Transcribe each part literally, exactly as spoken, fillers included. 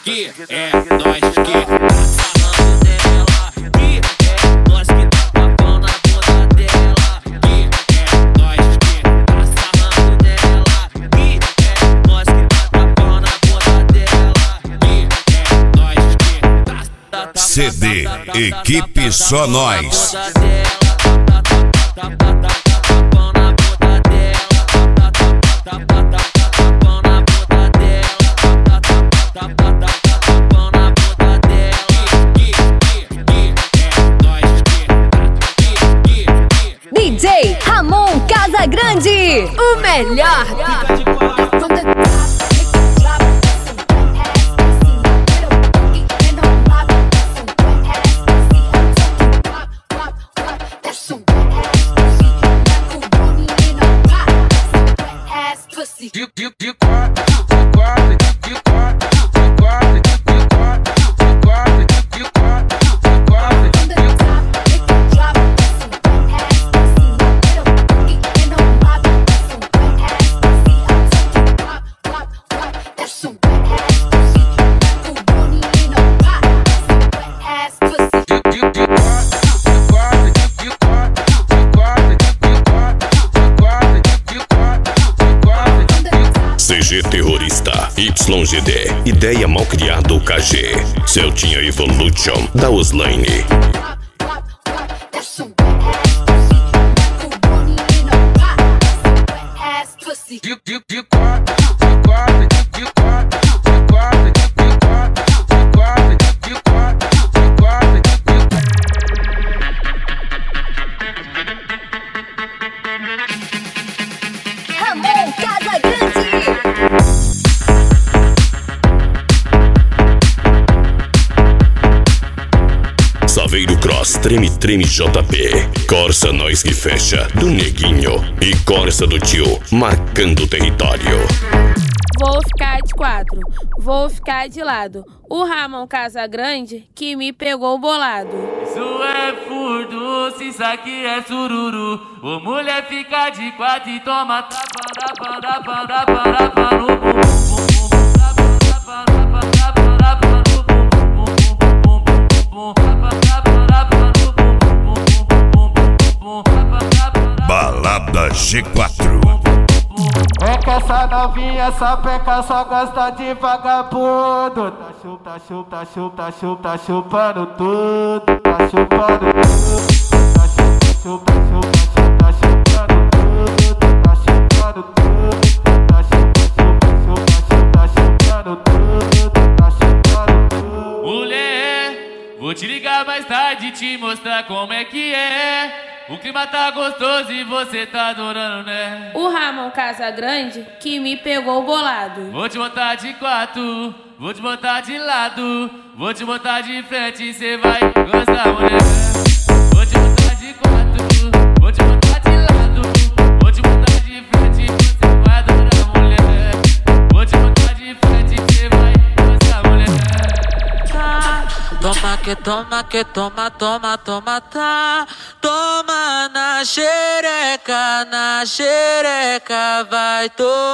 que é nós que tá sarrando dela, que é nós que tá tapão na bunda dela, que é nós que tá sarrando dela, que é nós que tá tapão na bunda dela, que é nós que tá C D Equipe Só Nós. D J Ramon Casagrande, o melhor. C G Terrorista, Y G D, Ideia Mal Criado K G, Celtinha Evolution, da Osline. Ramon Casagrande. Saveiro Cross, Treme Treme J P, Corsa Nós que Fecha, do Neguinho e Corsa do Tio, marcando território. Vou ficar de quatro, vou ficar de lado. O Ramon Casagrande que me pegou bolado. Isso é furdo, se isso aqui é sururu. Ô mulher fica de quatro e toma tapa, tapa, tapa, tapa, tapa no bumbum, bumbum, tapa, tapa, tapa, tapa no bumbum, bumbum, bumbum, tapa, tapa, tapa no bumbum, bumbum, bumbum, tapa, tapa. Balada G quatro. É que essa novinha, essa peca só gosta de vagabundo. Tá chupa, tá chupa, chupa, chupa, chupando tudo. Tá chupando tudo. Tá chupa, chupa, chupa, chupa, chupando tudo. Tá chupando tudo. Tá chupa, chupa, chupa, chupa, chupando tudo. Tá chupando tudo. Mulher, vou te ligar mais tarde e te mostrar como é que é. O clima tá gostoso e você tá adorando, né? O Ramon Casagrande que me pegou bolado. Vou te botar de quatro, vou te botar de lado, vou te botar de frente e cê vai gostar, mulher. Vou te botar de quatro, vou te botar de lado, vou te botar de frente e você vai adorar, mulher. Vou te botar de frente e cê vai gostar, mulher. Tá. Toma que toma que toma, toma, toma, tá. Toma na xereca, na xereca vai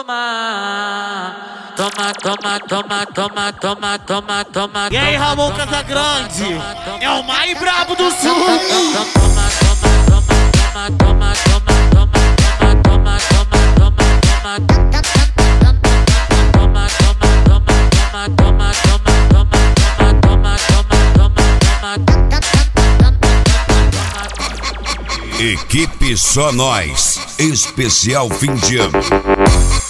tomar. Toma, toma, toma, toma, toma, toma, toma. E aí, Ramon Casagrande, é o mais brabo do sul. Toma, toma, toma, toma, toma, toma, toma, toma, toma, toma, toma. Equipe Só Nós, especial fim de ano.